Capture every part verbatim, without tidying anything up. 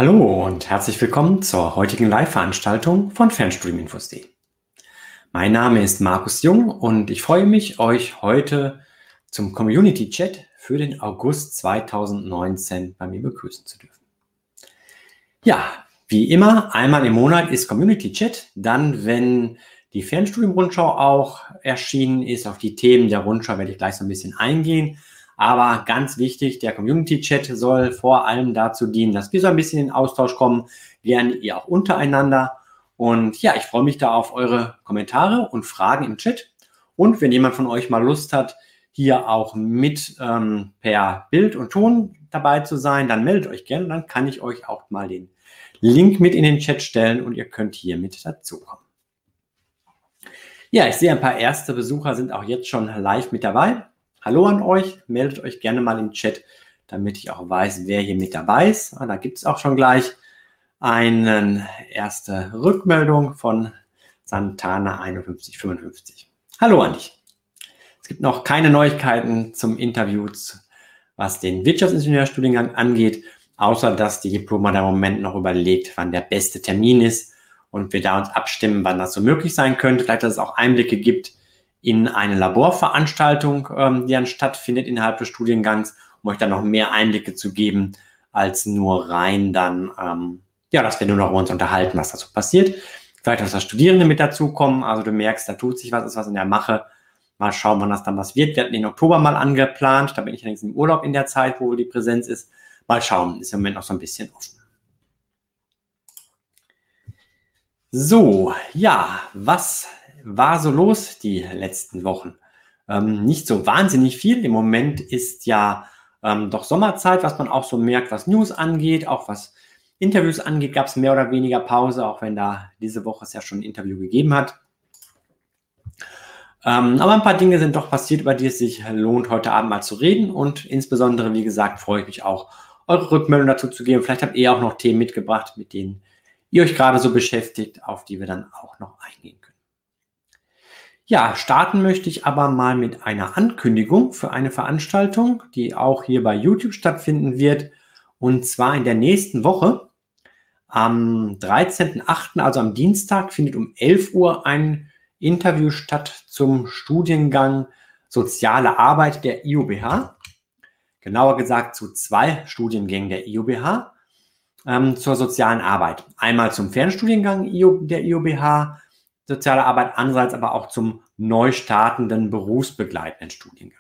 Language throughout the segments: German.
Hallo und herzlich willkommen zur heutigen Live-Veranstaltung von Fernstudiuminfos punkt de. Mein Name ist Markus Jung und ich freue mich, euch heute zum Community-Chat für den August zweitausendneunzehn bei mir begrüßen zu dürfen. Ja, wie immer, einmal im Monat ist Community-Chat, dann, wenn die Fernstudium-Rundschau auch erschienen ist, auf die Themen der Rundschau werde ich gleich so ein bisschen eingehen. Aber ganz wichtig, der Community-Chat soll vor allem dazu dienen, dass wir so ein bisschen in den Austausch kommen, gerne ihr auch untereinander. Und ja, ich freue mich da auf eure Kommentare und Fragen im Chat. Und wenn jemand von euch mal Lust hat, hier auch mit ähm, per Bild und Ton dabei zu sein, dann meldet euch gerne. Dann kann ich euch auch mal den Link mit in den Chat stellen und ihr könnt hier mit dazukommen. Ja, ich sehe, ein paar erste Besucher sind auch jetzt schon live mit dabei. Hallo an euch, meldet euch gerne mal im Chat, damit ich auch weiß, wer hier mit dabei ist. Ah, da gibt es auch schon gleich eine erste Rückmeldung von Santana einundfünfzig fünfundfünfzig. Hallo an dich. Es gibt noch keine Neuigkeiten zum Interview, was den Wirtschaftsingenieurstudiengang angeht, außer dass die Diploma im Moment noch überlegt, wann der beste Termin ist und wir da uns abstimmen, wann das so möglich sein könnte. Vielleicht, dass es auch Einblicke gibt in eine Laborveranstaltung, ähm, die dann stattfindet innerhalb des Studiengangs, um euch dann noch mehr Einblicke zu geben, als nur rein dann, ähm, ja, dass wir nur noch über uns unterhalten, was da so passiert. Vielleicht, dass da Studierende mit dazukommen, also du merkst, da tut sich was, ist was in der Mache. Mal schauen, wann das dann was wird. Wir hatten den Oktober mal angeplant, da bin ich allerdings im Urlaub in der Zeit, wo die Präsenz ist. Mal schauen, ist im Moment noch so ein bisschen offen. So, ja, was war so los die letzten Wochen? Ähm, nicht so wahnsinnig viel. Im Moment ist ja ähm, doch Sommerzeit, was man auch so merkt, was News angeht, auch was Interviews angeht, gab es mehr oder weniger Pause, auch wenn da diese Woche es ja schon ein Interview gegeben hat. Ähm, aber ein paar Dinge sind doch passiert, über die es sich lohnt, heute Abend mal zu reden. Und insbesondere, wie gesagt, freue ich mich auch, eure Rückmeldung dazu zu geben. Vielleicht habt ihr auch noch Themen mitgebracht, mit denen ihr euch gerade so beschäftigt, auf die wir dann auch noch eingehen können. Ja, starten möchte ich aber mal mit einer Ankündigung für eine Veranstaltung, die auch hier bei YouTube stattfinden wird. Und zwar in der nächsten Woche, am dreizehnten achten, also am Dienstag, findet um elf Uhr ein Interview statt zum Studiengang Soziale Arbeit der I U B H. Genauer gesagt zu zwei Studiengängen der I U B H ähm, zur sozialen Arbeit. Einmal zum Fernstudiengang der I U B H, Soziale Arbeit, andererseits aber auch zum neu startenden berufsbegleitenden Studiengang.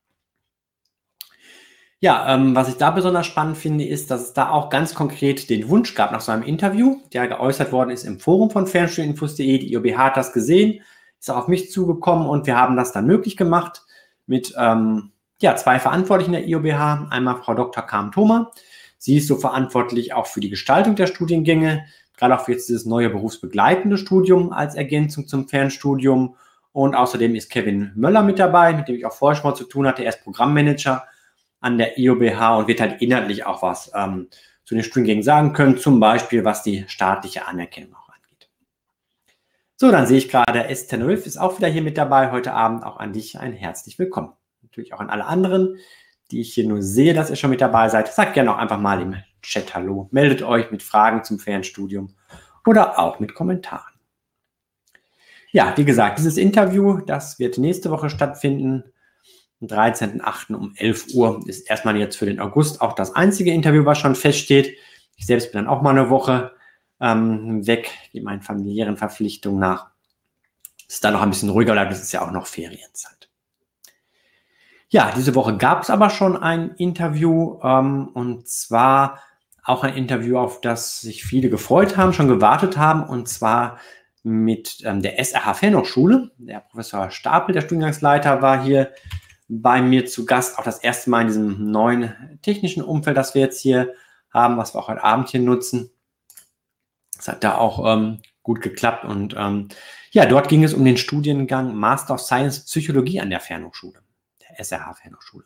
Ja, ähm, was ich da besonders spannend finde, ist, dass es da auch ganz konkret den Wunsch gab nach so einem Interview, der geäußert worden ist im Forum von Fernstudiuminfos punkt de. Die I U B H hat das gesehen, ist auch auf mich zugekommen und wir haben das dann möglich gemacht mit ähm, ja, zwei Verantwortlichen der I U B H. Einmal Frau Doktor Kahm-Thoma. Sie ist so verantwortlich auch für die Gestaltung der Studiengänge, gerade auch für jetzt dieses neue berufsbegleitende Studium als Ergänzung zum Fernstudium. Und außerdem ist Kevin Möller mit dabei, mit dem ich auch vorher schon mal zu tun hatte. Er ist Programmmanager an der I U B H und wird halt inhaltlich auch was ähm, zu den Studiengängen sagen können, zum Beispiel was die staatliche Anerkennung auch angeht. So, dann sehe ich gerade, S Tenerife ist auch wieder hier mit dabei heute Abend. Auch an dich ein herzlich willkommen. Natürlich auch an alle anderen, die ich hier nur sehe, dass ihr schon mit dabei seid. Sagt gerne auch einfach mal im Chat Hallo. Meldet euch mit Fragen zum Fernstudium oder auch mit Kommentaren. Ja, wie gesagt, dieses Interview, das wird nächste Woche stattfinden. Am dreizehnten achten um elf Uhr ist erstmal jetzt für den August auch das einzige Interview, was schon feststeht. Ich selbst bin dann auch mal eine Woche ähm, weg, gehe meinen familiären Verpflichtungen nach. Ist dann noch ein bisschen ruhiger bleibt, das ist ja auch noch Ferienzeit. Ja, diese Woche gab es aber schon ein Interview ähm, und zwar auch ein Interview, auf das sich viele gefreut haben, schon gewartet haben, und zwar mit ähm, der S R H Fernhochschule. Der Professor Stapel, der Studiengangsleiter, war hier bei mir zu Gast, auch das erste Mal in diesem neuen technischen Umfeld, das wir jetzt hier haben, was wir auch heute Abend hier nutzen. Das hat da auch ähm, gut geklappt und ähm, ja, dort ging es um den Studiengang Master of Science Psychologie an der Fernhochschule, der S R H Fernhochschule.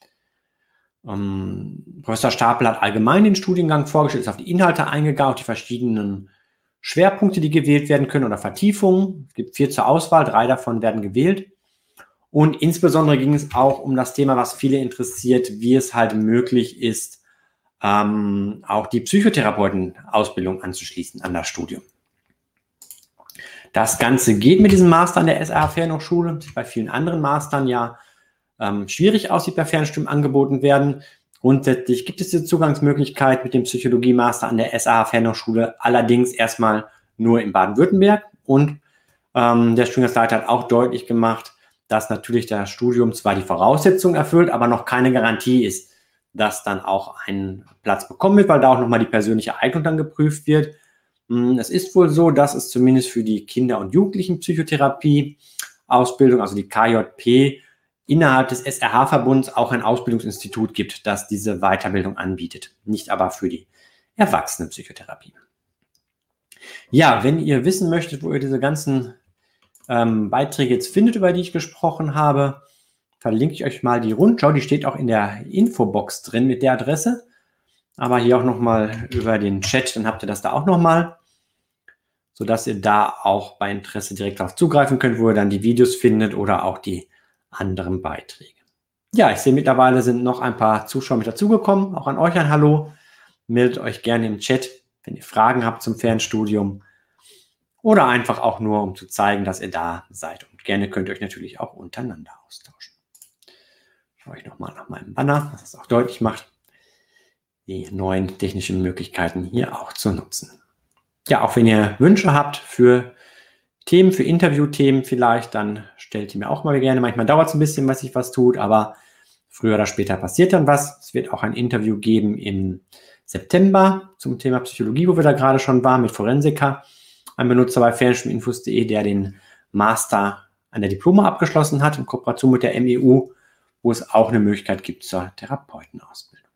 Ähm, Professor Stapel hat allgemein den Studiengang vorgestellt, ist auf die Inhalte eingegangen, auf die verschiedenen Schwerpunkte, die gewählt werden können oder Vertiefungen. Es gibt vier zur Auswahl, drei davon werden gewählt. Und insbesondere ging es auch um das Thema, was viele interessiert, wie es halt möglich ist, ähm, auch die Psychotherapeutenausbildung anzuschließen an das Studium. Das Ganze geht mit diesem Master an der S R H Fernhochschule, das bei vielen anderen Mastern ja ähm, schwierig aussieht, bei Fernstudium angeboten werden. Grundsätzlich gibt es diese Zugangsmöglichkeit mit dem Psychologie-Master an der S R H Fernhochschule, allerdings erstmal nur in Baden-Württemberg. Und ähm, der Studiengangsleiter hat auch deutlich gemacht, dass natürlich das Studium zwar die Voraussetzungen erfüllt, aber noch keine Garantie ist, dass dann auch ein Platz bekommen wird, weil da auch nochmal die persönliche Eignung dann geprüft wird. Es ist wohl so, dass es zumindest für die Kinder- und Jugendlichen-Psychotherapie-Ausbildung, also die K J P, innerhalb des S R H-Verbunds auch ein Ausbildungsinstitut gibt, das diese Weiterbildung anbietet, nicht aber für die Erwachsenenpsychotherapie. Ja, wenn ihr wissen möchtet, wo ihr diese ganzen ähm, Beiträge jetzt findet, über die ich gesprochen habe, verlinke ich euch mal die Rundschau, die steht auch in der Infobox drin mit der Adresse, aber hier auch nochmal über den Chat, dann habt ihr das da auch nochmal, sodass ihr da auch bei Interesse direkt darauf zugreifen könnt, wo ihr dann die Videos findet oder auch die anderen Beiträge. Ja, ich sehe mittlerweile sind noch ein paar Zuschauer mit dazugekommen, auch an euch ein Hallo. Meldet euch gerne im Chat, wenn ihr Fragen habt zum Fernstudium oder einfach auch nur, um zu zeigen, dass ihr da seid. Und gerne könnt ihr euch natürlich auch untereinander austauschen. Schaue ich nochmal nach meinem Banner, dass es auch deutlich macht, die neuen technischen Möglichkeiten hier auch zu nutzen. Ja, auch wenn ihr Wünsche habt für Themen, für Interviewthemen vielleicht, dann stellt ihr mir auch mal gerne. Manchmal dauert es ein bisschen, bis sich was tut, aber früher oder später passiert dann was. Es wird auch ein Interview geben im September zum Thema Psychologie, wo wir da gerade schon waren, mit Forensiker, ein Benutzer bei fernstudiuminfos punkt de, der den Master an der Diploma abgeschlossen hat, in Kooperation mit der M E U, wo es auch eine Möglichkeit gibt zur Therapeutenausbildung.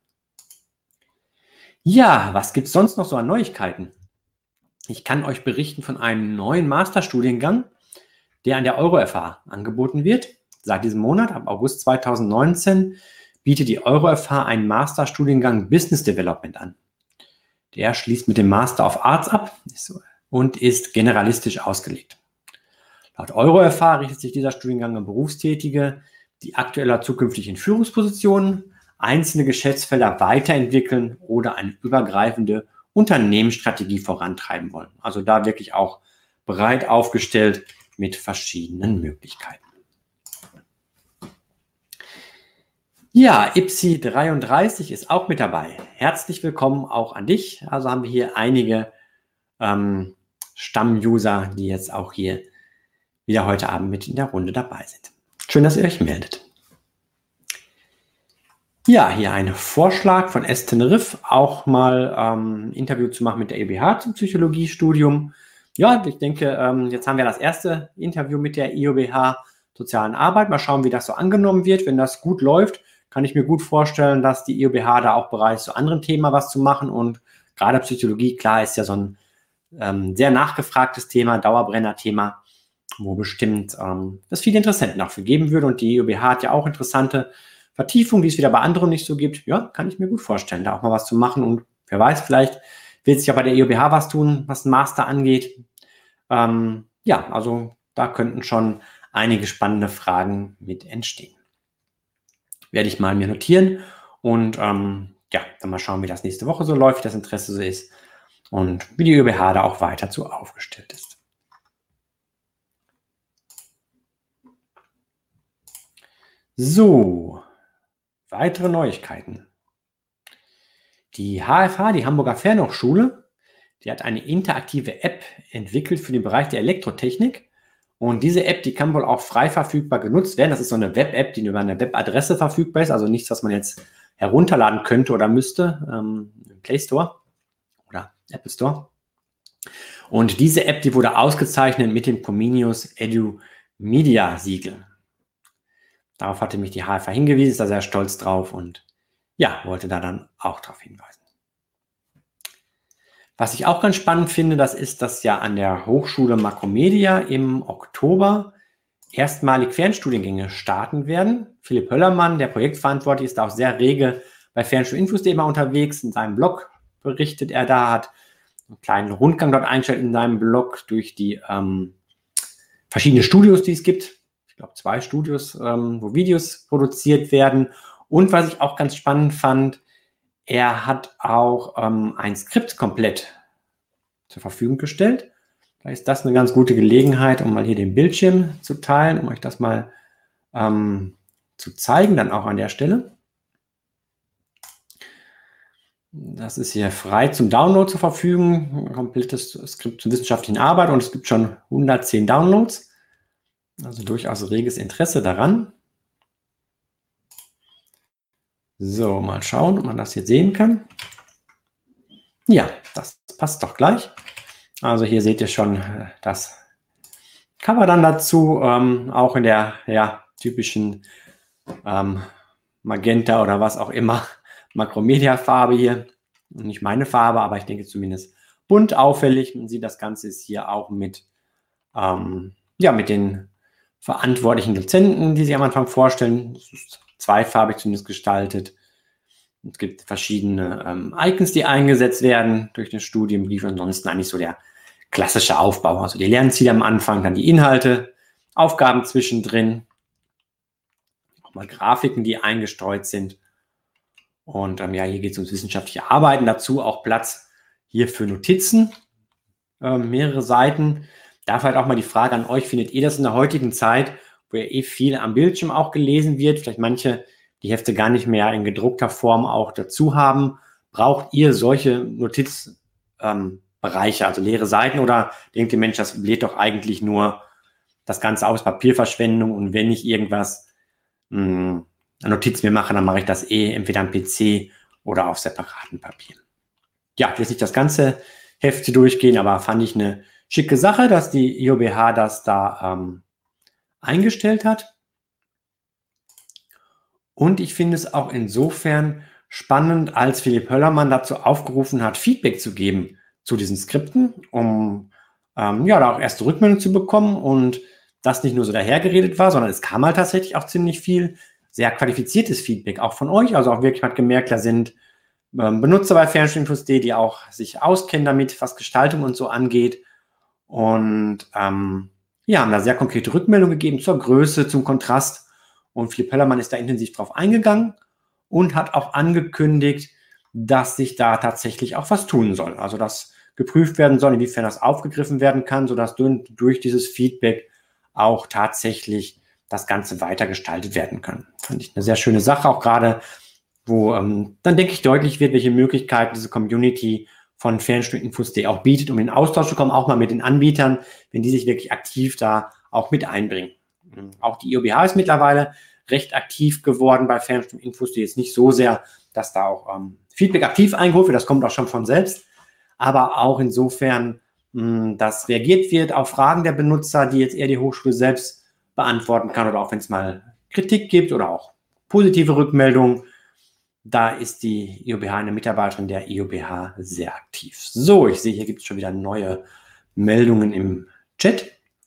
Ja, was gibt es sonst noch so an Neuigkeiten? Ich kann euch berichten von einem neuen Masterstudiengang, der an der EuroFH angeboten wird. Seit diesem Monat, ab August zweitausendneunzehn, bietet die EuroFH einen Masterstudiengang Business Development an. Der schließt mit dem Master of Arts ab und ist generalistisch ausgelegt. Laut EuroFH richtet sich dieser Studiengang an Berufstätige, die aktuell oder zukünftig in Führungspositionen einzelne Geschäftsfelder weiterentwickeln oder eine übergreifende Unternehmensstrategie vorantreiben wollen. Also da wirklich auch breit aufgestellt mit verschiedenen Möglichkeiten. Ja, I P S I dreiunddreißig ist auch mit dabei. Herzlich willkommen auch an dich. Also haben wir hier einige ähm, Stammuser, die jetzt auch hier wieder heute Abend mit in der Runde dabei sind. Schön, dass ihr euch meldet. Ja, hier ein Vorschlag von S Tenerife, auch mal ähm, ein Interview zu machen mit der E B H zum Psychologiestudium. Ja, ich denke, ähm, jetzt haben wir das erste Interview mit der I O B H Sozialen Arbeit. Mal schauen, wie das so angenommen wird. Wenn das gut läuft, kann ich mir gut vorstellen, dass die I O B H da auch bereit ist, zu anderen Themen was zu machen. Und gerade Psychologie, klar, ist ja so ein ähm, sehr nachgefragtes Thema, Dauerbrenner-Thema, wo bestimmt ähm, es viele Interessenten auch für geben würde. Und die I O B H hat ja auch interessante Vertiefung, die es wieder bei anderen nicht so gibt. Ja, kann ich mir gut vorstellen, da auch mal was zu machen. Und wer weiß, vielleicht wird sich ja bei der I O B H was tun, was einen Master angeht. Ähm, ja, also da könnten schon einige spannende Fragen mit entstehen. Werde ich mal mir notieren und ähm, ja, dann mal schauen, wie das nächste Woche so läuft, wie das Interesse so ist und wie die I O B H da auch weiter so aufgestellt ist. So, weitere Neuigkeiten. Die H F H, die Hamburger Fernhochschule, die hat eine interaktive App entwickelt für den Bereich der Elektrotechnik. Und diese App, die kann wohl auch frei verfügbar genutzt werden. Das ist so eine Web-App, die über eine Webadresse verfügbar ist. Also nichts, was man jetzt herunterladen könnte oder müsste ähm, im Play Store oder Apple Store. Und diese App, die wurde ausgezeichnet mit dem Comenius Edu Media Siegel. Darauf hatte mich die H F H hingewiesen, ist da sehr stolz drauf und ja, wollte da dann auch darauf hinweisen. Was ich auch ganz spannend finde, das ist, dass ja an der Hochschule Makromedia im Oktober erstmalig Fernstudiengänge starten werden. Philipp Höllermann, der Projektverantwortliche, ist auch sehr rege bei fernstudiuminfos punkt de immer unterwegs. In seinem Blog berichtet er da, hat einen kleinen Rundgang dort eingestellt in seinem Blog durch die ähm, verschiedenen Studios, die es gibt. Ich glaube, zwei Studios, ähm, wo Videos produziert werden. Und was ich auch ganz spannend fand, er hat auch ähm, ein Skript komplett zur Verfügung gestellt. Da ist das eine ganz gute Gelegenheit, um mal hier den Bildschirm zu teilen, um euch das mal ähm, zu zeigen, dann auch an der Stelle. Das ist hier frei zum Download zur Verfügung, ein komplettes Skript zur wissenschaftlichen Arbeit und es gibt schon hundertzehn Downloads, also durchaus reges Interesse daran. So, mal schauen, ob man das hier sehen kann. Ja, das passt doch gleich. Also hier seht ihr schon das Cover dann dazu, ähm, auch in der ja, typischen ähm, Magenta oder was auch immer Makromedia-Farbe hier. Nicht meine Farbe, aber ich denke zumindest bunt, auffällig. Man sieht, das Ganze ist hier auch mit, ähm, ja, mit den verantwortlichen Dozenten, die sich am Anfang vorstellen. Es ist zweifarbig zumindest gestaltet. Es gibt verschiedene ähm, Icons, die eingesetzt werden durch den Studienbrief. Ansonsten eigentlich so der klassische Aufbau. Also die Lernziele am Anfang, dann die Inhalte, Aufgaben zwischendrin, nochmal Grafiken, die eingestreut sind. Und ähm, ja, hier geht es ums wissenschaftliche Arbeiten. Dazu auch Platz hier für Notizen, ähm, mehrere Seiten. Da vielleicht auch mal die Frage an euch, findet ihr das in der heutigen Zeit, wo ja eh viel am Bildschirm auch gelesen wird, vielleicht manche die Hefte gar nicht mehr in gedruckter Form auch dazu haben, braucht ihr solche Notizbereiche, ähm, also leere Seiten, oder denkt ihr, Mensch, das bläht doch eigentlich nur das Ganze aus, Papierverschwendung, und wenn ich irgendwas mh, eine Notiz mir mache, dann mache ich das eh entweder am P C oder auf separaten Papier. Ja, ich will jetzt nicht das ganze Heft durchgehen, aber fand ich eine schicke Sache, dass die I O B H das da ähm, eingestellt hat. Und ich finde es auch insofern spannend, als Philipp Höllermann dazu aufgerufen hat, Feedback zu geben zu diesen Skripten, um ähm, ja, da auch erste Rückmeldungen zu bekommen und das nicht nur so dahergeredet war, sondern es kam halt tatsächlich auch ziemlich viel sehr qualifiziertes Feedback auch von euch. Also auch wirklich, man hat gemerkt, da sind ähm, Benutzer bei Fernstudium Infos punkt de, die auch sich auskennen damit, was Gestaltung und so angeht. Und ähm, ja, haben da sehr konkrete Rückmeldungen gegeben zur Größe, zum Kontrast. Und Philipp Höllermann ist da intensiv drauf eingegangen und hat auch angekündigt, dass sich da tatsächlich auch was tun soll. Also dass geprüft werden soll, inwiefern das aufgegriffen werden kann, sodass durch dieses Feedback auch tatsächlich das Ganze weiter gestaltet werden kann. Fand ich eine sehr schöne Sache, auch gerade, wo ähm, dann, denke ich, deutlich wird, welche Möglichkeiten diese Community von Fernstudium Infos punkt de auch bietet, um in den Austausch zu kommen, auch mal mit den Anbietern, wenn die sich wirklich aktiv da auch mit einbringen. Auch die I O B H ist mittlerweile recht aktiv geworden bei Fernstudium Infos punkt de, jetzt nicht so sehr, dass da auch ähm, Feedback aktiv eingeholt wird, das kommt auch schon von selbst, aber auch insofern, mh, dass reagiert wird auf Fragen der Benutzer, die jetzt eher die Hochschule selbst beantworten kann, oder auch wenn es mal Kritik gibt oder auch positive Rückmeldungen. Da ist die I O B H, eine Mitarbeiterin der I O B H, sehr aktiv. So, ich sehe, hier gibt es schon wieder neue Meldungen im Chat.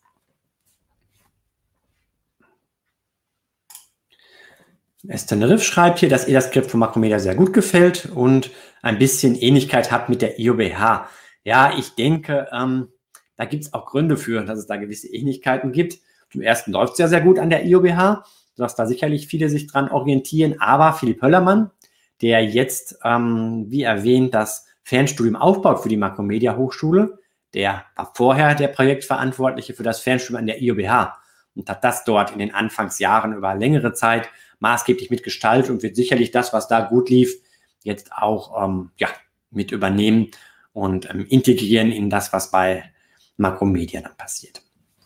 Esteneriff schreibt hier, dass ihr das Skript von Makromedia sehr gut gefällt und ein bisschen Ähnlichkeit hat mit der I O B H. Ja, ich denke, ähm, da gibt es auch Gründe für, dass es da gewisse Ähnlichkeiten gibt. Zum Ersten läuft es ja sehr gut an der I O B H, sodass da sicherlich viele sich dran orientieren. Aber Philipp Höllermann, der jetzt, ähm, wie erwähnt, das Fernstudium aufbaut für die Makromedia Hochschule, der war vorher der Projektverantwortliche für das Fernstudium an der I O B H und hat das dort in den Anfangsjahren über längere Zeit maßgeblich mitgestaltet und wird sicherlich das, was da gut lief, jetzt auch ähm, ja, mit übernehmen und ähm, integrieren in das, was bei Makromedia dann passiert.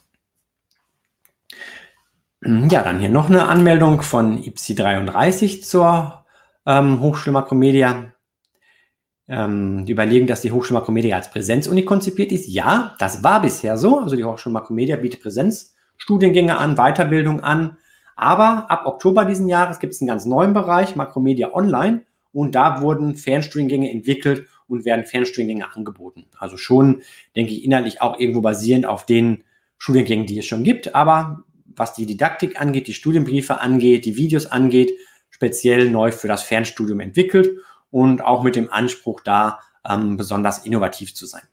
Ja, dann hier noch eine Anmeldung von I P S I dreiunddreißig zur ähm, Hochschule Makromedia. Ähm, die überlegen, dass die Hochschule Makromedia als Präsenzuni konzipiert ist. Ja, das war bisher so. Also die Hochschule Makromedia bietet Präsenzstudiengänge an, Weiterbildung an. Aber ab Oktober diesen Jahres gibt es einen ganz neuen Bereich, Makromedia Online. Und da wurden Fernstudiengänge entwickelt und werden Fernstudiengänge angeboten. Also schon, denke ich, inhaltlich auch irgendwo basierend auf den Studiengängen, die es schon gibt. Aber was die Didaktik angeht, die Studienbriefe angeht, die Videos angeht, speziell neu für das Fernstudium entwickelt und auch mit dem Anspruch, da ähm, besonders innovativ zu sein.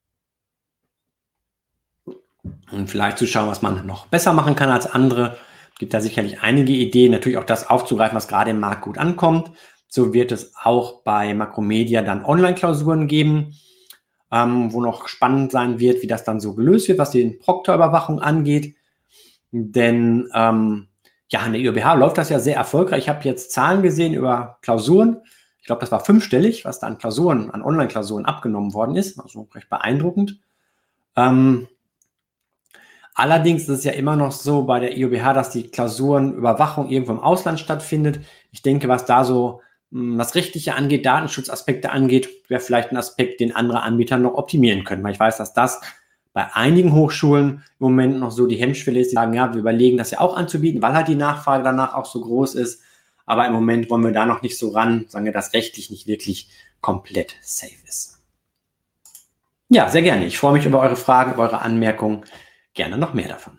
Und vielleicht zu schauen, was man noch besser machen kann als andere. Gibt da sicherlich einige Ideen, natürlich auch das aufzugreifen, was gerade im Markt gut ankommt. So wird es auch bei Makromedia dann Online-Klausuren geben, ähm, wo noch spannend sein wird, wie das dann so gelöst wird, was die Proktorüberwachung angeht. Denn ähm, ja, an der I O B H läuft das ja sehr erfolgreich. Ich habe jetzt Zahlen gesehen über Klausuren. Ich glaube, das war fünfstellig, was da an Klausuren, an Online-Klausuren abgenommen worden ist. Also recht beeindruckend. Ähm, allerdings ist es ja immer noch so bei der I O B H, dass die Klausurenüberwachung irgendwo im Ausland stattfindet. Ich denke, was da so was Rechtliche angeht, Datenschutzaspekte angeht, wäre vielleicht ein Aspekt, den andere Anbieter noch optimieren können. Weil ich weiß, dass das bei einigen Hochschulen im Moment noch so die Hemmschwelle ist, die sagen, ja, wir überlegen das ja auch anzubieten, weil halt die Nachfrage danach auch so groß ist. Aber im Moment wollen wir da noch nicht so ran, sagen wir, dass rechtlich nicht wirklich komplett safe ist. Ja, sehr gerne. Ich freue mich über eure Fragen, über eure Anmerkungen. Gerne noch mehr davon.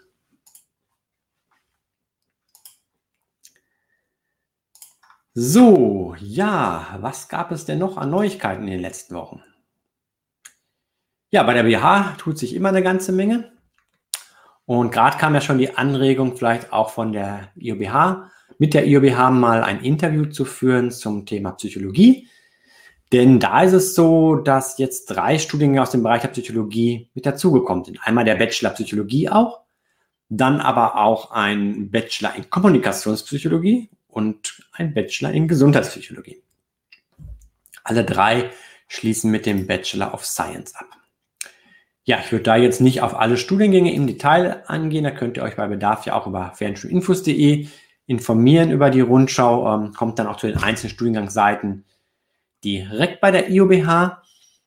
So, ja, was gab es denn noch an Neuigkeiten in den letzten Wochen? Ja, bei der B H tut sich immer eine ganze Menge. Und gerade kam ja schon die Anregung, vielleicht auch von der I O B H, mit der I O B H mal ein Interview zu führen zum Thema Psychologie. Denn da ist es so, dass jetzt drei Studiengänge aus dem Bereich der Psychologie mit dazugekommen sind. Einmal der Bachelor Psychologie auch, dann aber auch ein Bachelor in Kommunikationspsychologie und ein Bachelor in Gesundheitspsychologie. Alle drei schließen mit dem Bachelor of Science ab. Ja, ich würde da jetzt nicht auf alle Studiengänge im Detail angehen. Da könnt ihr euch bei Bedarf ja auch über fernstudiuminfos punkt de informieren über die Rundschau. Ähm, kommt dann auch zu den einzelnen Studiengangsseiten direkt bei der I O B H.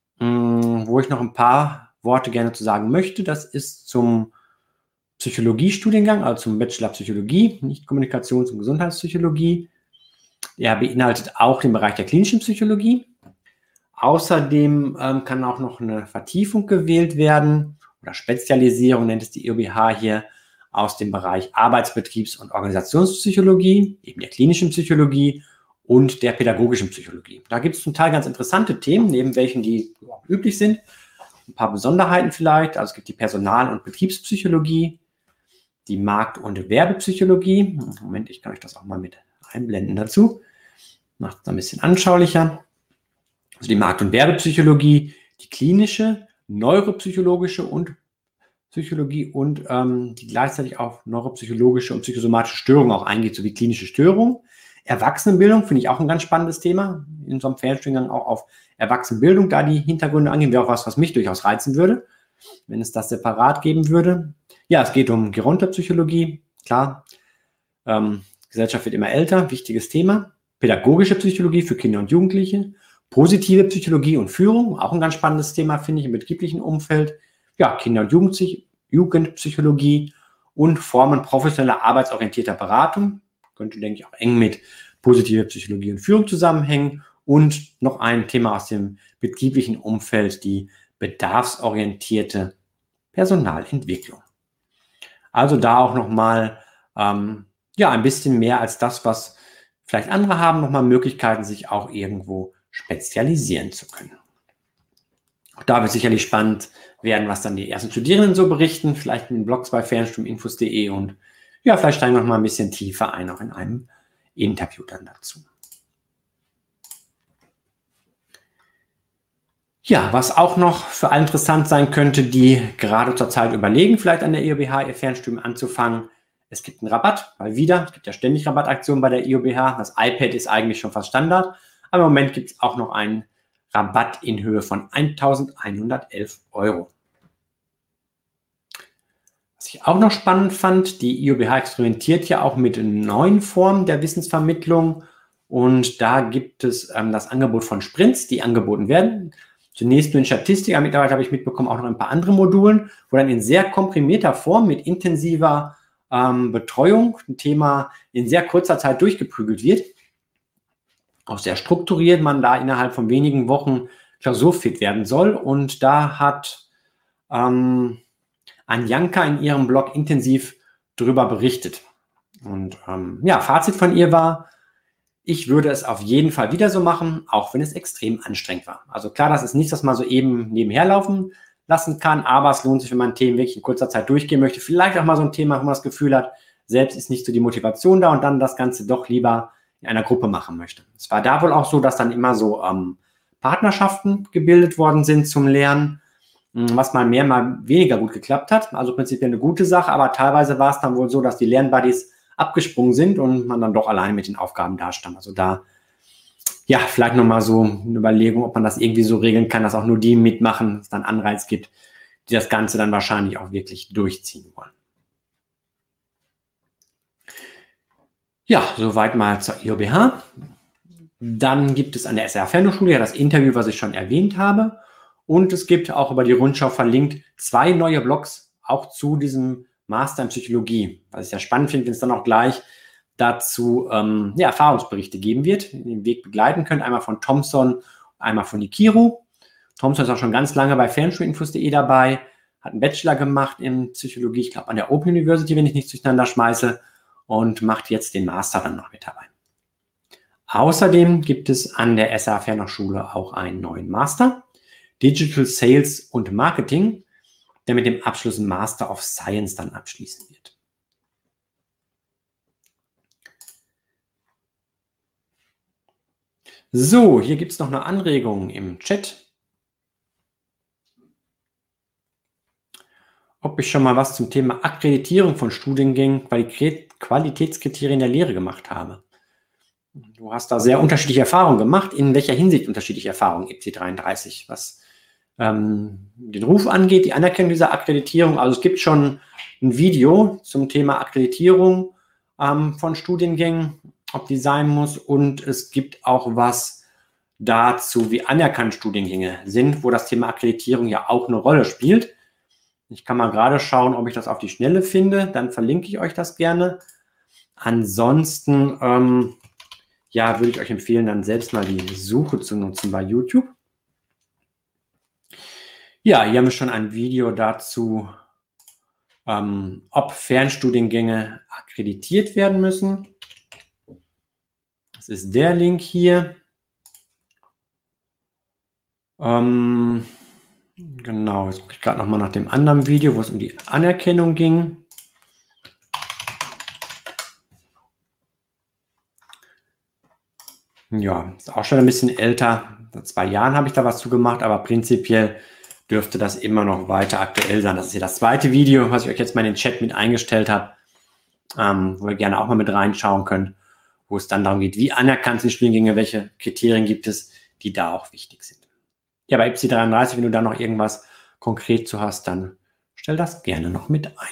Ähm, wo ich noch ein paar Worte gerne zu sagen möchte. Das ist zum Psychologiestudiengang, also zum Bachelor Psychologie, nicht Kommunikations- und Gesundheitspsychologie. Er beinhaltet auch den Bereich der klinischen Psychologie. Außerdem ähm, kann auch noch eine Vertiefung gewählt werden oder Spezialisierung, nennt es die I O B H hier, aus dem Bereich Arbeitsbetriebs- und Organisationspsychologie, eben der klinischen Psychologie und der pädagogischen Psychologie. Da gibt es zum Teil ganz interessante Themen, neben welchen die überhaupt üblich sind. Ein paar Besonderheiten vielleicht. Also es gibt die Personal- und Betriebspsychologie, die Markt- und Werbepsychologie. Moment, ich kann euch das auch mal mit einblenden dazu. Macht es ein bisschen anschaulicher. Also die Markt- und Werbepsychologie, die klinische, neuropsychologische und Psychologie und ähm, die gleichzeitig auf neuropsychologische und psychosomatische Störungen auch eingeht, sowie klinische Störungen. Erwachsenenbildung finde ich auch ein ganz spannendes Thema. In so einem Fernstudiengang auch auf Erwachsenenbildung, da die Hintergründe angehen, wäre auch was, was mich durchaus reizen würde, wenn es das separat geben würde. Ja, es geht um Gerontopsychologie, klar. Ähm, Gesellschaft wird immer älter, wichtiges Thema. Pädagogische Psychologie für Kinder und Jugendliche. Positive Psychologie und Führung, auch ein ganz spannendes Thema, finde ich, im betrieblichen Umfeld. Ja, Kinder- und Jugendpsych- Jugendpsychologie und Formen professioneller arbeitsorientierter Beratung. Könnte, denke ich, auch eng mit positive Psychologie und Führung zusammenhängen. Und noch ein Thema aus dem betrieblichen Umfeld, die bedarfsorientierte Personalentwicklung. Also da auch nochmal ähm, ja, ein bisschen mehr als das, was vielleicht andere haben, nochmal Möglichkeiten, sich auch irgendwo spezialisieren zu können. Auch da wird sicherlich spannend werden, was dann die ersten Studierenden so berichten, vielleicht in den Blogs bei fernstudiuminfos punkt de und ja, vielleicht steigen wir noch mal ein bisschen tiefer ein, auch in einem Interview dann dazu. Ja, was auch noch für alle interessant sein könnte, die gerade zur Zeit überlegen, vielleicht an der I O B H ihr Fernstudium anzufangen. Es gibt einen Rabatt, mal wieder. Es gibt ja ständig Rabattaktionen bei der I O B H. Das iPad ist eigentlich schon fast Standard. Aber im Moment gibt es auch noch einen Rabatt in Höhe von eintausendeinhundertelf Euro. Was ich auch noch spannend fand, die I O B H experimentiert ja auch mit neuen Formen der Wissensvermittlung. Und da gibt es ähm, das Angebot von Sprints, die angeboten werden. Zunächst nur in Statistik, aber mittlerweile habe ich mitbekommen, auch noch ein paar andere Modulen, wo dann in sehr komprimierter Form mit intensiver ähm, Betreuung ein Thema in sehr kurzer Zeit durchgeprügelt wird. Auch sehr strukturiert, man da innerhalb von wenigen Wochen klausurfit werden soll. Und da hat ähm, Anjanka in ihrem Blog intensiv darüber berichtet. Und ähm, ja, Fazit von ihr war, ich würde es auf jeden Fall wieder so machen, auch wenn es extrem anstrengend war. Also klar, das ist nichts, was man so eben nebenher laufen lassen kann, aber es lohnt sich, wenn man Themen wirklich in kurzer Zeit durchgehen möchte. Vielleicht auch mal so ein Thema, wo man das Gefühl hat, selbst ist nicht so die Motivation da und dann das Ganze doch lieber in einer Gruppe machen möchte. Es war da wohl auch so, dass dann immer so ähm, Partnerschaften gebildet worden sind zum Lernen, was mal mehr, mal weniger gut geklappt hat. Also prinzipiell eine gute Sache, aber teilweise war es dann wohl so, dass die Lernbuddies abgesprungen sind und man dann doch alleine mit den Aufgaben dastand. Also da, ja, vielleicht nochmal so eine Überlegung, ob man das irgendwie so regeln kann, dass auch nur die mitmachen, dass es dann Anreiz gibt, die das Ganze dann wahrscheinlich auch wirklich durchziehen wollen. Ja, soweit mal zur I O B H. Dann gibt es an der S R Fernhochschule ja das Interview, was ich schon erwähnt habe. Und es gibt auch über die Rundschau verlinkt zwei neue Blogs auch zu diesem Master in Psychologie. Was ich ja spannend finde, wenn es dann auch gleich dazu ähm, ja, Erfahrungsberichte geben wird, die den Weg begleiten könnt. Einmal von Thompson, einmal von Nikiru. Thompson ist auch schon ganz lange bei Fernstudienfos punkt de dabei, hat einen Bachelor gemacht in Psychologie, ich glaube an der Open University, wenn ich nichts durcheinander schmeiße, und macht jetzt den Master dann noch mit dabei. Außerdem gibt es an der S R Fernhochschule auch einen neuen Master, Digital Sales und Marketing, der mit dem Abschluss Master of Science dann abschließen wird. So, hier gibt es noch eine Anregung im Chat. Ob ich schon mal was zum Thema Akkreditierung von Studiengängen, Qualitätskriterien der Lehre gemacht habe. Du hast da sehr unterschiedliche Erfahrungen gemacht. In welcher Hinsicht unterschiedliche Erfahrungen, E C dreiunddreißig? Was ähm, den Ruf angeht, die Anerkennung dieser Akkreditierung. Also es gibt schon ein Video zum Thema Akkreditierung ähm, von Studiengängen, ob die sein muss. Und es gibt auch was dazu, wie anerkannt Studiengänge sind, wo das Thema Akkreditierung ja auch eine Rolle spielt. Ich kann mal gerade schauen, ob ich das auf die Schnelle finde. Dann verlinke ich euch das gerne. Ansonsten ähm, ja, würde ich euch empfehlen, dann selbst mal die Suche zu nutzen bei YouTube. Ja, hier haben wir schon ein Video dazu, ähm, ob Fernstudiengänge akkreditiert werden müssen. Das ist der Link hier. Ähm, genau, jetzt gucke ich gerade nochmal nach dem anderen Video, wo es um die Anerkennung ging. Ja, ist auch schon ein bisschen älter. Vor zwei Jahren habe ich da was zu gemacht, aber prinzipiell dürfte das immer noch weiter aktuell sein. Das ist hier das zweite Video, was ich euch jetzt mal in den Chat mit eingestellt habe, ähm, wo ihr gerne auch mal mit reinschauen könnt, wo es dann darum geht, wie anerkannt sind Studiengänge, welche Kriterien gibt es, die da auch wichtig sind. Ja, bei E C dreiunddreißig, wenn du da noch irgendwas konkret zu hast, dann stell das gerne noch mit ein.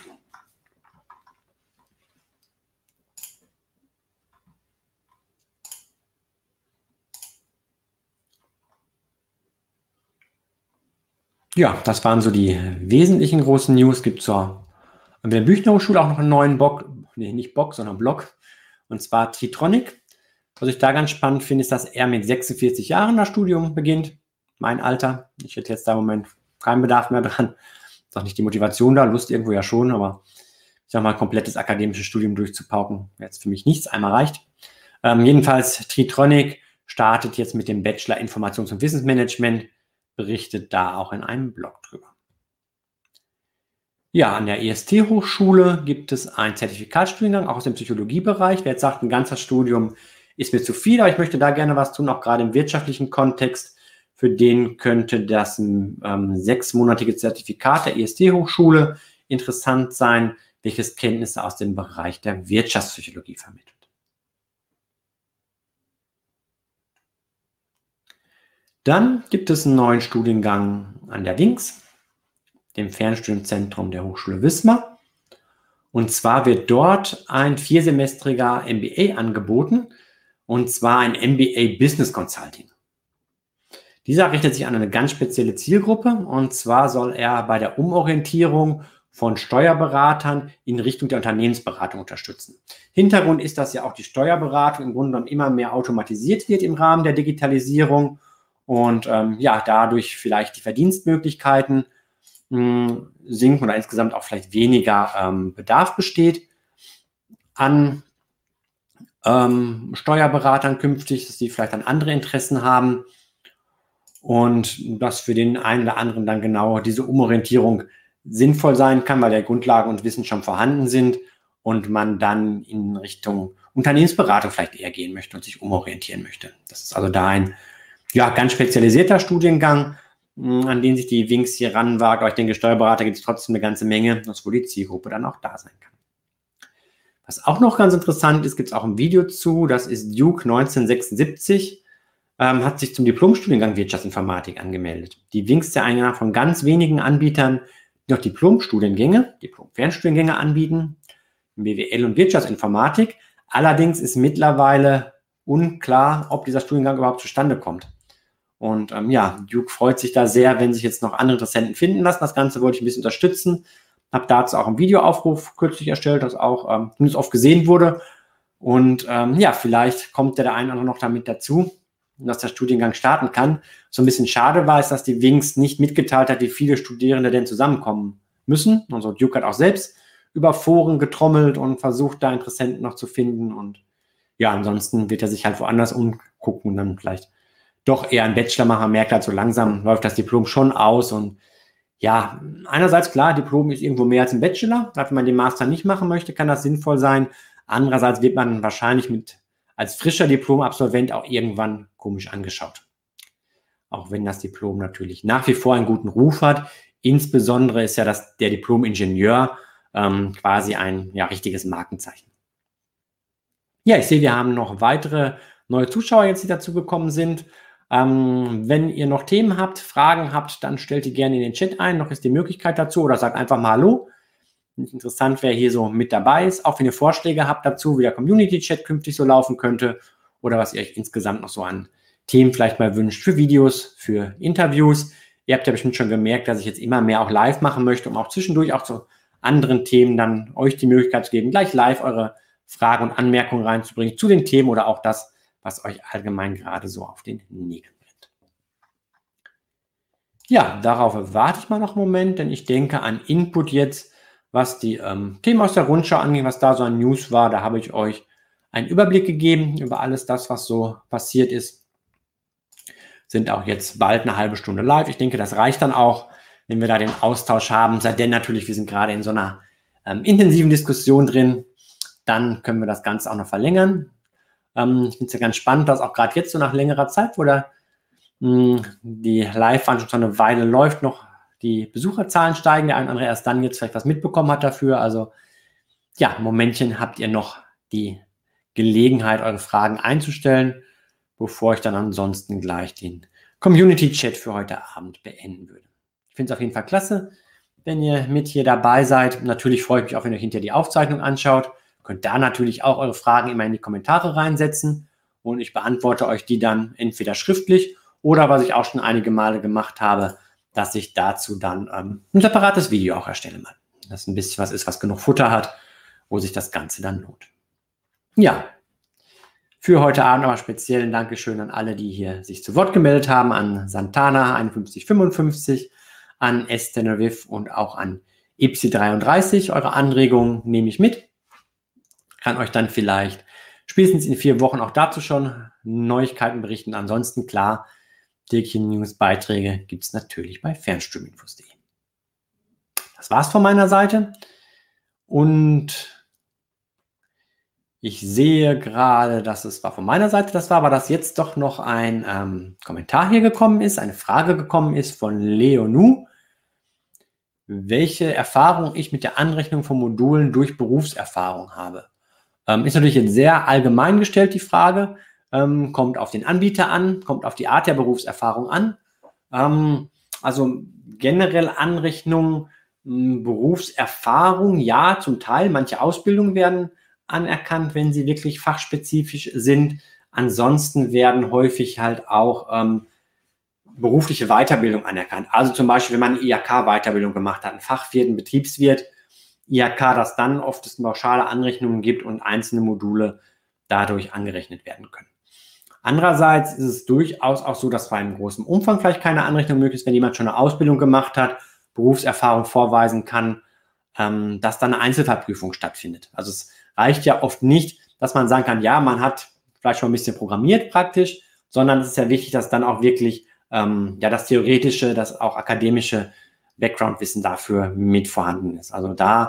Ja, das waren so die wesentlichen großen News. Es gibt zur an der Büchner Hochschule auch noch einen neuen Blog, nee, nicht Blog, sondern Blog, und zwar Tritronic. Was ich da ganz spannend finde, ist, dass er mit sechsundvierzig Jahren das Studium beginnt. Mein Alter. Ich hätte jetzt da im Moment keinen Bedarf mehr dran. Ist auch nicht die Motivation da, Lust irgendwo ja schon, aber ich sag mal, komplettes akademisches Studium durchzupauken, wäre jetzt für mich nichts, einmal reicht. Ähm, jedenfalls, Tritronic startet jetzt mit dem Bachelor Informations- und Wissensmanagement, berichtet da auch in einem Blog drüber. Ja, an der E S T-Hochschule gibt es einen Zertifikatsstudiengang, auch aus dem Psychologiebereich. Wer jetzt sagt, ein ganzes Studium ist mir zu viel, aber ich möchte da gerne was tun, auch gerade im wirtschaftlichen Kontext. Für den könnte das ein ähm, sechsmonatige Zertifikat der E S T-Hochschule interessant sein, welches Kenntnisse aus dem Bereich der Wirtschaftspsychologie vermittelt. Dann gibt es einen neuen Studiengang an der W I N X, dem Fernstudienzentrum der Hochschule Wismar. Und zwar wird dort ein viersemestriger M B A angeboten, und zwar ein M B A Business Consulting. Dieser richtet sich an eine ganz spezielle Zielgruppe, und zwar soll er bei der Umorientierung von Steuerberatern in Richtung der Unternehmensberatung unterstützen. Hintergrund ist, dass ja auch die Steuerberatung im Grunde genommen immer mehr automatisiert wird im Rahmen der Digitalisierung und ähm, ja, dadurch vielleicht die Verdienstmöglichkeiten mh, sinken oder insgesamt auch vielleicht weniger ähm, Bedarf besteht an ähm, Steuerberatern künftig, dass die vielleicht dann andere Interessen haben. Und dass für den einen oder anderen dann genau diese Umorientierung sinnvoll sein kann, weil ja Grundlagen und Wissen schon vorhanden sind und man dann in Richtung Unternehmensberatung vielleicht eher gehen möchte und sich umorientieren möchte. Das ist also da ein ja, ganz spezialisierter Studiengang, an den sich die Wings hier ranwagt. Aber ich denke, Steuerberater gibt es trotzdem eine ganze Menge, wo die Zielgruppe dann auch da sein kann. Was auch noch ganz interessant ist, gibt es auch ein Video zu, das ist Duke neunzehnhundertsechsundsiebzig, ähm, hat sich zum Diplomstudiengang Wirtschaftsinformatik angemeldet. Die Wings ist ja einer von ganz wenigen Anbietern, die noch Diplomstudiengänge, Diplom-Fernstudiengänge anbieten, B W L und Wirtschaftsinformatik. Allerdings ist mittlerweile unklar, ob dieser Studiengang überhaupt zustande kommt. Und ähm, ja, Duke freut sich da sehr, wenn sich jetzt noch andere Interessenten finden lassen. Das Ganze wollte ich ein bisschen unterstützen. Habe dazu auch einen Videoaufruf kürzlich erstellt, das auch ähm, zumindest oft gesehen wurde. Und ähm, ja, vielleicht kommt der, der eine oder andere noch damit dazu, dass der Studiengang starten kann. So ein bisschen schade war es, dass die Wings nicht mitgeteilt hat, wie viele Studierende denn zusammenkommen müssen. Also Duke hat auch selbst über Foren getrommelt und versucht, da Interessenten noch zu finden. Und ja, ansonsten wird er sich halt woanders umgucken und dann vielleicht doch eher einen Bachelor machen. Man merkt halt, so langsam läuft das Diplom schon aus. Und ja, einerseits klar, Diplom ist irgendwo mehr als ein Bachelor. Wenn man den Master nicht machen möchte, kann das sinnvoll sein. Andererseits wird man wahrscheinlich mit als frischer Diplomabsolvent auch irgendwann komisch angeschaut. Auch wenn das Diplom natürlich nach wie vor einen guten Ruf hat. Insbesondere ist ja das, der Diplom-Ingenieur ähm, quasi ein ja, richtiges Markenzeichen. Ja, ich sehe, wir haben noch weitere neue Zuschauer jetzt, die dazu gekommen sind. Ähm, wenn ihr noch Themen habt, Fragen habt, dann stellt die gerne in den Chat ein. Noch ist die Möglichkeit dazu oder sagt einfach mal Hallo. Interessant, wer hier so mit dabei ist. Auch wenn ihr Vorschläge habt dazu, wie der Community-Chat künftig so laufen könnte oder was ihr euch insgesamt noch so an Themen vielleicht mal wünscht für Videos, für Interviews. Ihr habt ja bestimmt schon gemerkt, dass ich jetzt immer mehr auch live machen möchte, um auch zwischendurch auch zu anderen Themen dann euch die Möglichkeit zu geben, gleich live eure Fragen und Anmerkungen reinzubringen zu den Themen oder auch das, was euch allgemein gerade so auf den Nägeln brennt. Ja, darauf warte ich mal noch einen Moment, denn ich denke an Input jetzt, was die ähm, Themen aus der Rundschau angeht, was da so an News war. Da habe ich euch einen Überblick gegeben über alles das, was so passiert ist. Sind auch jetzt bald eine halbe Stunde live. Ich denke, das reicht dann auch, wenn wir da den Austausch haben. Seitdem natürlich, wir sind gerade in so einer ähm, intensiven Diskussion drin, dann können wir das Ganze auch noch verlängern. Ähm, ich finde es ja ganz spannend, dass auch gerade jetzt so nach längerer Zeit, wo der, mh, die Live-Veranstaltung schon eine Weile läuft, noch die Besucherzahlen steigen. Der eine oder andere erst dann jetzt vielleicht was mitbekommen hat dafür. Also ja, im Momentchen habt ihr noch die Gelegenheit, eure Fragen einzustellen, bevor ich dann ansonsten gleich den Community-Chat für heute Abend beenden würde. Ich finde es auf jeden Fall klasse, wenn ihr mit hier dabei seid. Natürlich freue ich mich auch, wenn ihr euch hinterher die Aufzeichnung anschaut. Ihr könnt da natürlich auch eure Fragen immer in die Kommentare reinsetzen und ich beantworte euch die dann entweder schriftlich oder, was ich auch schon einige Male gemacht habe, dass ich dazu dann ähm, ein separates Video auch erstelle. Das ein bisschen was ist, was genug Futter hat, wo sich das Ganze dann lohnt. Ja, für heute Abend aber speziell ein Dankeschön an alle, die hier sich zu Wort gemeldet haben, an Santana einundfünfzig fünfundfünfzig, an Estenerviv und auch an Ipsi dreiunddreißig. Eure Anregungen nehme ich mit. Kann euch dann vielleicht spätestens in vier Wochen auch dazu schon Neuigkeiten berichten. Ansonsten klar, tägliche News-Beiträge gibt es natürlich bei fernstudiuminfos punkt de. Das war's von meiner Seite. Und ich sehe gerade, dass es war von meiner Seite, das war, aber dass jetzt doch noch ein ähm, Kommentar hier gekommen ist, eine Frage gekommen ist von Leonu, welche Erfahrung ich mit der Anrechnung von Modulen durch Berufserfahrung habe. Ähm, ist natürlich jetzt sehr allgemein gestellt, die Frage. Ähm, kommt auf den Anbieter an, kommt auf die Art der Berufserfahrung an. Ähm, also generell Anrechnung, mh, Berufserfahrung, ja, zum Teil. Manche Ausbildungen werden anerkannt, wenn sie wirklich fachspezifisch sind. Ansonsten werden häufig halt auch ähm, berufliche Weiterbildung anerkannt. Also zum Beispiel, wenn man eine I H K-Weiterbildung gemacht hat, ein Fachwirt, ein Betriebswirt, I H K, dass dann oft es pauschale Anrechnungen gibt und einzelne Module dadurch angerechnet werden können. Andererseits ist es durchaus auch so, dass bei einem großen Umfang vielleicht keine Anrechnung möglich ist, wenn jemand schon eine Ausbildung gemacht hat, Berufserfahrung vorweisen kann, ähm, dass dann eine Einzelfallprüfung stattfindet. Also es reicht ja oft nicht, dass man sagen kann, ja, man hat vielleicht schon ein bisschen programmiert praktisch, sondern es ist ja wichtig, dass dann auch wirklich ähm, ja, das theoretische, das auch akademische Background-Wissen dafür mit vorhanden ist. Also da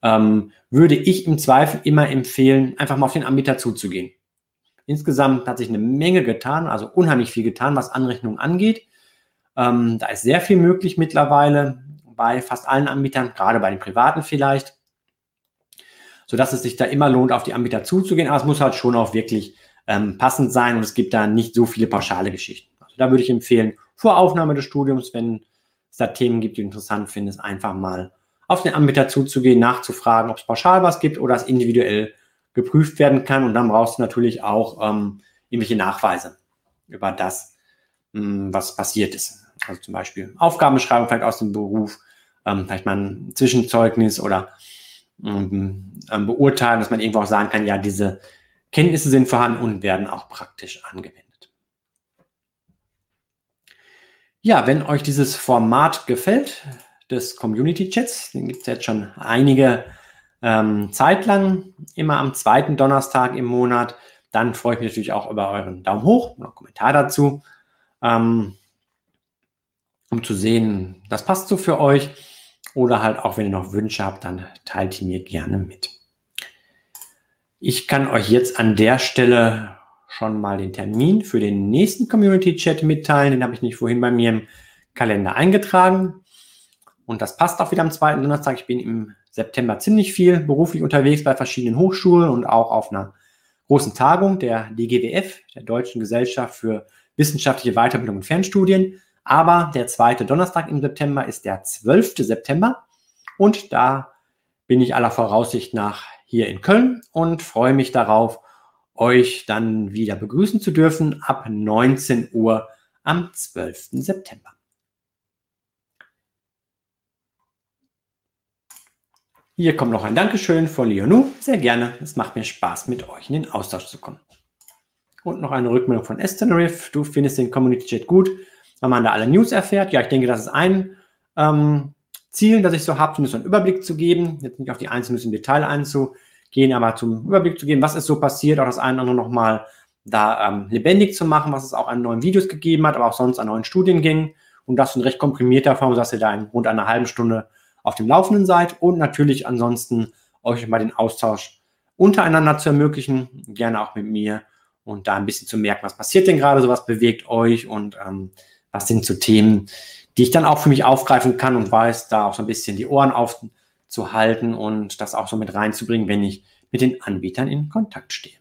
ähm, würde ich im Zweifel immer empfehlen, einfach mal auf den Anbieter zuzugehen. Insgesamt hat sich eine Menge getan, also unheimlich viel getan, was Anrechnungen angeht. Ähm, da ist sehr viel möglich mittlerweile bei fast allen Anbietern, gerade bei den privaten vielleicht, sodass es sich da immer lohnt, auf die Anbieter zuzugehen. Aber es muss halt schon auch wirklich ähm, passend sein und es gibt da nicht so viele pauschale Geschichten. Also da würde ich empfehlen, vor Aufnahme des Studiums, wenn es da Themen gibt, die du interessant findest, einfach mal auf den Anbieter zuzugehen, nachzufragen, ob es pauschal was gibt oder es individuell geprüft werden kann. Und dann brauchst du natürlich auch ähm, irgendwelche Nachweise über das, mh, was passiert ist. Also zum Beispiel Aufgabenbeschreibung vielleicht aus dem Beruf, ähm, vielleicht mal ein Zwischenzeugnis oder ähm, beurteilen, dass man irgendwo auch sagen kann, ja, diese Kenntnisse sind vorhanden und werden auch praktisch angewendet. Ja, wenn euch dieses Format gefällt, des Community Chats, den gibt es jetzt schon einige ähm, Zeit lang, immer am zweiten Donnerstag im Monat, dann freue ich mich natürlich auch über euren Daumen hoch oder Kommentar dazu, ähm, um zu sehen, das passt so für euch. Oder halt auch, wenn ihr noch Wünsche habt, dann teilt die mir gerne mit. Ich kann euch jetzt an der Stelle schon mal den Termin für den nächsten Community Chat mitteilen. Den habe ich nicht vorhin bei mir im Kalender eingetragen. Und das passt auch wieder am zweiten Donnerstag. Ich bin im September ziemlich viel beruflich unterwegs bei verschiedenen Hochschulen und auch auf einer großen Tagung der D G W F, der Deutschen Gesellschaft für wissenschaftliche Weiterbildung und Fernstudien. Aber der zweite Donnerstag im September ist der zwölfte September und da bin ich aller Voraussicht nach hier in Köln und freue mich darauf, euch dann wieder begrüßen zu dürfen ab neunzehn Uhr am zwölften September. Hier kommt noch ein Dankeschön von Leonou. Sehr gerne. Es macht mir Spaß, mit euch in den Austausch zu kommen. Und noch eine Rückmeldung von Estenarif. Du findest den Community Chat gut, weil man da alle News erfährt. Ja, ich denke, das ist ein ähm, Ziel, das ich so habe, zumindest einen Überblick zu geben. Jetzt nicht auf die einzelnen im Detail einzugehen, aber zum Überblick zu geben, was ist so passiert, auch das eine oder andere nochmal da ähm, lebendig zu machen, was es auch an neuen Videos gegeben hat, aber auch sonst an neuen Studiengängen. Und das in recht komprimierter Form, sodass ihr da in rund einer halben Stunde auf dem Laufenden seid und natürlich ansonsten euch mal den Austausch untereinander zu ermöglichen, gerne auch mit mir und da ein bisschen zu merken, was passiert denn gerade, so was bewegt euch und ähm, was sind so Themen, die ich dann auch für mich aufgreifen kann und weiß, da auch so ein bisschen die Ohren aufzuhalten und das auch so mit reinzubringen, wenn ich mit den Anbietern in Kontakt stehe.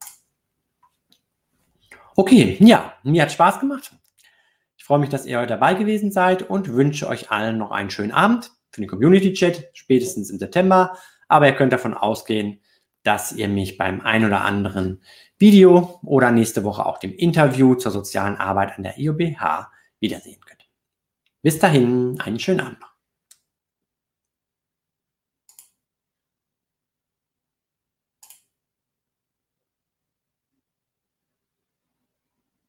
Okay, ja, mir hat Spaß gemacht. Ich freue mich, dass ihr heute dabei gewesen seid und wünsche euch allen noch einen schönen Abend für den Community Chat, spätestens im September. Aber ihr könnt davon ausgehen, dass ihr mich beim ein oder anderen Video oder nächste Woche auch dem Interview zur sozialen Arbeit an der I O B H wiedersehen könnt. Bis dahin, einen schönen Abend noch.